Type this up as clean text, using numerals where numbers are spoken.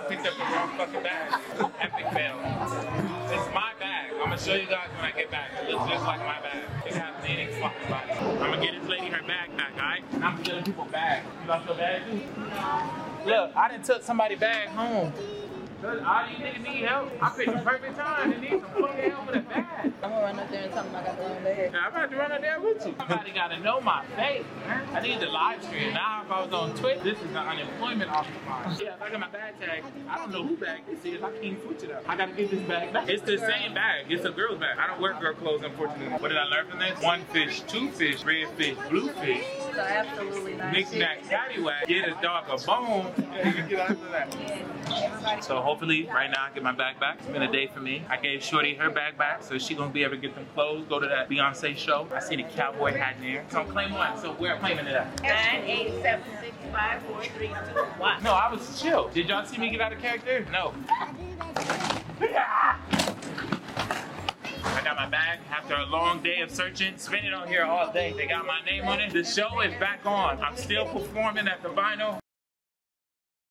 picked up the wrong fucking bag. Epic fail. It's my bag. I'm gonna show you guys when I get back. It looks just like my bag. It happens any fucking body. I'm gonna get this lady her bag back, alright? I'm gonna get people bags. You got your bag too? Look, I done took somebody's bag home. All these niggas need help. I picked the perfect time to need some fucking help with a bag. I'm gonna run up there and tell them I got the wrong bag. I'm about to run up there with you. Somebody gotta know my face, man. I need the live stream. Now if I was on Twitch, this is the unemployment office line. Yeah, if I got my bag tag, I don't know who bag this is. I can't switch it up. I gotta get this bag back. It's the same bag. It's a girl's bag. I don't wear girl clothes, unfortunately. What did I learn from this? One fish, two fish, red fish, blue fish. So absolutely not. Knick-knack, paddywhack. Get a dog a bone. Yeah, you can get after that. So hopefully, right now, I get my bag back. It's been a day for me. I gave Shorty her bag back, so she gonna be able to get them clothes, go to that Beyonce show. I see the cowboy hat in there. So claim one. So where I'm claiming it at? 987654321. No, I was chill. Did y'all see me get out of character? No. I got my bag after a long day of searching. Spent it on here all day. They got my name on it. The show is back on. I'm still performing at the Vinyl.